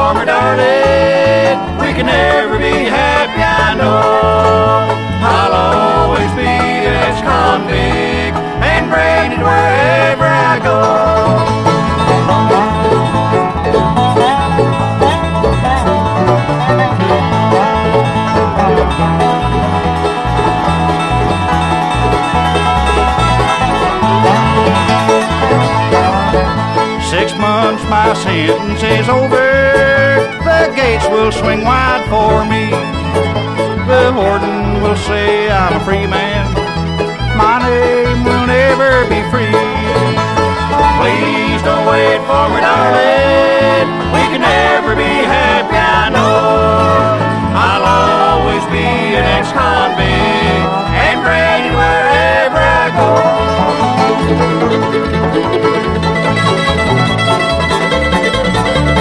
for me, darling. We can never be happy, I know. I'll always be an ex-convict and branded wherever I go. 6 months, my sentence is over. The gates will swing wide for me. The warden will say I'm a free man. My name will never be free. Please don't wait for me, darling.